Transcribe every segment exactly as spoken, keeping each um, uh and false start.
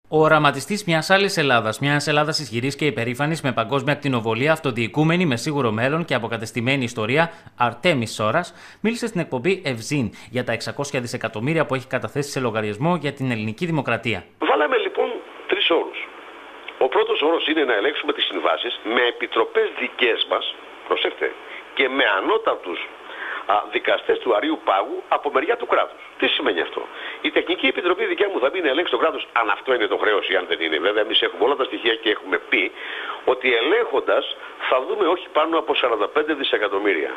Ο οραματιστής μιας άλλης Ελλάδας, μιας Ελλάδας ισχυρής και υπερήφανης, με παγκόσμια ακτινοβολία, αυτοδιοικούμενη, με σίγουρο μέλλον και αποκατεστημένη ιστορία, Αρτέμις Σόρας, μίλησε στην εκπομπή Ευζήν για τα εξακόσια δισεκατομμύρια που έχει καταθέσει σε λογαριασμό για την ελληνική δημοκρατία. Βάλαμε λοιπόν τρεις όρους. Ο πρώτος όρος είναι να ελέγξουμε τις συμβάσεις με επιτροπές δικές μας, προσέξτε, και με ανώτατους δικαστές του Αρείου Πάγου από μεριά του κράτους. Τι σημαίνει αυτό? Η Τεχνική Επιτροπή δικιά μου θα μπει να ελέγξει το κράτος, αν αυτό είναι το χρέος ή αν δεν είναι. Βέβαια, εμείς έχουμε όλα τα στοιχεία και έχουμε πει ότι ελέγχοντας θα δούμε όχι πάνω από σαράντα πέντε δισεκατομμύρια.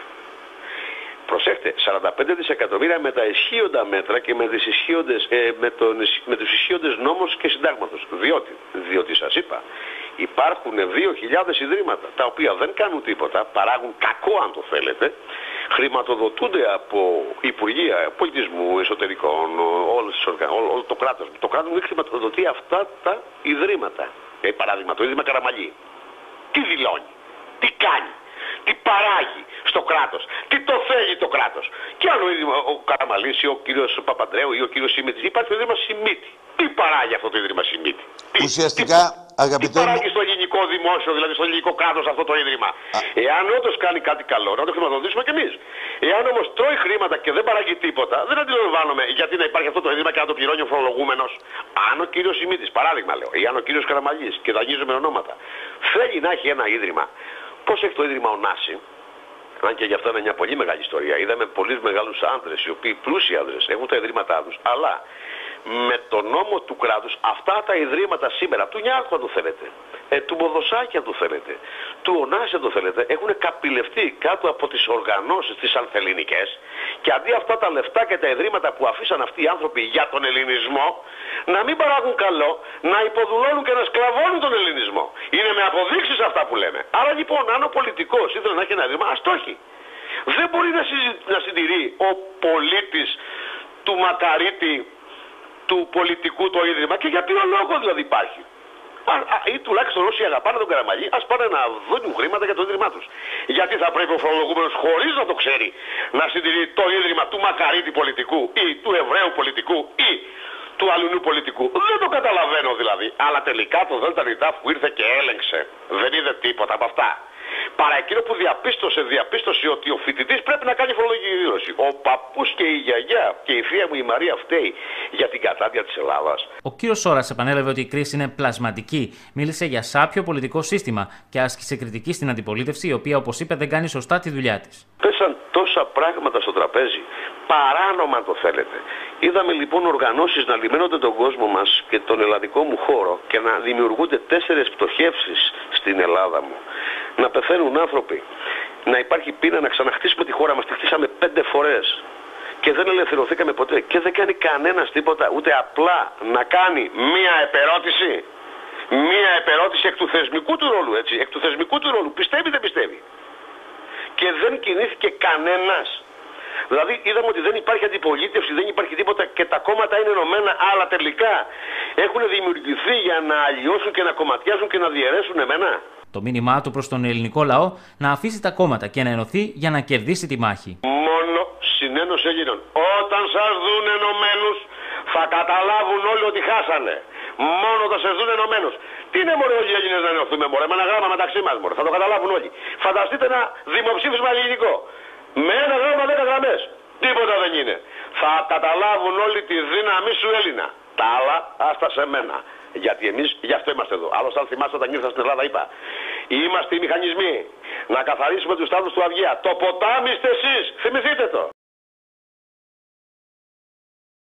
Προσέχτε, σαράντα πέντε δισεκατομμύρια με τα ισχύοντα μέτρα και με, τις ισχύοντες, ε, με, τον, με τους ισχύοντες νόμους και συντάγματος. Διότι, διότι σας είπα, υπάρχουν δύο χιλιάδες ιδρύματα τα οποία δεν κάνουν τίποτα, παράγουν κακό αν το θέλετε, χρηματοδοτούνται από Υπουργεία Πολιτισμού, Εσωτερικών, όλες τις οργα... όλο, όλο το κράτος. Το κράτος δεν χρηματοδοτεί αυτά τα ιδρύματα. Για παράδειγμα, το Ίδρυμα Καραμαλή. Τι δηλώνει, τι κάνει, τι παράγει στο κράτος, τι το θέλει το κράτος. Και αν ο, ο Καραμαλής ή ο κύριος Παπαντρέου ή ο κύριος Σιμίτης, υπάρχει το Ίδρυμα Σιμίτη. Τι παράγει αυτό το Ίδρυμα Σιμίτη? Ουσιαστικά, τι, αγαπητέ... τι παράγει στο ελληνικό δημόσιο, δηλαδή στο ελληνικό κράτος αυτό το Ίδρυμα? Α. Εάν όντως κάνει κάτι καλό, να το χρηματοδοτήσουμε κι εμείς. Εάν όμως τρώει χρήματα και δεν παράγει τίποτα, δεν αντιλαμβάνομαι γιατί να υπάρχει αυτό το Ίδρυμα και να το πληρώνει ο φορολογούμενος. Αν ο κύριος Σιμίτης, παράδειγμα λέω, ή αν ο κύριος Καραμαλής, και θα αγγίζουμε ονόματα, θέλει να έχει ένα Ίδρυμα. Πώς έχει το Ίδρυμα Ωνάση? Αν και γι' αυτό είναι μια πολύ μεγάλη ιστορία. Είδαμε πολλούς μεγάλους άντρες, οι οποίοι πλούσιοι άντρες, έχουν τα ιδρύματά τους, αλλά με τον νόμο του κράτους αυτά τα ιδρύματα σήμερα, του Νιάρχου αν το θέλετε, ε, του Μοδοσάκη αν το θέλετε, του Ωνάση αν το θέλετε, έχουν καπηλευτεί κάτω από τις οργανώσεις τις ανθελληνικές και αντί αυτά τα λεφτά και τα ιδρύματα που αφήσαν αυτοί οι άνθρωποι για τον ελληνισμό να μην παράγουν καλό, να υποδουλώνουν και να σκλαβώνουν τον ελληνισμό. Είναι με αποδείξεις αυτά που λέμε. Άρα λοιπόν, αν ο πολιτικός ήθελε να έχει ένα ιδρύμα, ας το έχει. Δεν μπορεί να, συζη... να συντηρεί ο πολίτης του Μακαρίτη του πολιτικού το ίδρυμα, και για ποιο λόγο δηλαδή υπάρχει? Α, α, ή τουλάχιστον όσοι αγαπάνε τον Καραμαλή, ας πάνε να δίνουν χρήματα για το ίδρυμά τους. Γιατί θα πρέπει ο φορολογούμενος, χωρίς να το ξέρει, να συντηρεί το ίδρυμα του Μακαρίτη πολιτικού ή του Εβραίου πολιτικού ή του αλλουνού πολιτικού? Δεν το καταλαβαίνω δηλαδή. Αλλά τελικά το ΔΝΤ που ήρθε και έλεγξε δεν είδε τίποτα από αυτά. Παρά εκείνο που διαπίστωσε, διαπίστωσε ότι ο φοιτητής πρέπει να κάνει φορολογική δήλωση. Ο παππούς και η γιαγιά και η θεία μου η Μαρία φταίει για την κατάδια της Ελλάδας. Ο κύριος Σόρας επανέλαβε ότι η κρίση είναι πλασματική. Μίλησε για σάπιο πολιτικό σύστημα και άσκησε κριτική στην αντιπολίτευση, η οποία, όπως είπε, δεν κάνει σωστά τη δουλειά της. Πέσαν τόσα πράγματα στο τραπέζι, παράνομα αν το θέλετε. Είδαμε λοιπόν οργανώσεις να λιμένονται τον κόσμο μας και τον ελλαδικό μου χώρο και να δημιουργούνται τέσσερες πτωχεύσεις στην Ελλάδα μου. Να πεθαίνουν άνθρωποι, να υπάρχει πείνα να ξαναχτίσουμε τη χώρα μας. Τη χτίσαμε πέντε φορές και δεν ελευθερωθήκαμε ποτέ και δεν κάνει κανένας τίποτα, ούτε απλά να κάνει μία επερώτηση. Μία επερώτηση εκ του θεσμικού του ρόλου, έτσι, εκ του θεσμικού του ρόλου. Πιστεύει δεν πιστεύει? Και δεν κινήθηκε κανένας. Δηλαδή είδαμε ότι δεν υπάρχει αντιπολίτευση, δεν υπάρχει τίποτα και τα κόμματα είναι ενωμένα, αλλά τελικά έχουν δημιουργηθεί για να αλλοιώσουν και να κομματιάσουν και να διαιρέσουν εμένα. Το μήνυμά του προς τον ελληνικό λαό να αφήσει τα κόμματα και να ενωθεί για να κερδίσει τη μάχη. Μόνο συνένωση Ελλήνων. Όταν σας δουν ενωμένους θα καταλάβουν όλοι ότι χάσανε. Μόνο όταν σας δουν ενωμένους. Τι είναι μωρέ όλοι οι Έλληνες να ενωθούμε μωρέ, με ένα γράμμα μεταξύ μας μωρέ, θα το καταλάβουν όλοι. Φανταστείτε ένα δημοψήφισμα ελληνικό. Με ένα γράμμα δέκα γραμμές. Τίποτα δεν είναι. Θα καταλάβουν όλοι τη δύναμη σου Έλληνα. Τα άλλα άστα σε μένα. Γιατί εμείς γι' αυτό είμαστε εδώ. Άλλωστε, αν θυμάστε, όταν ήρθα στην Ελλάδα, είπα: είμαστε οι μηχανισμοί να καθαρίσουμε τους τάφους του Αυγαία. Το ποτάμι είστε εσείς. Θυμηθείτε το.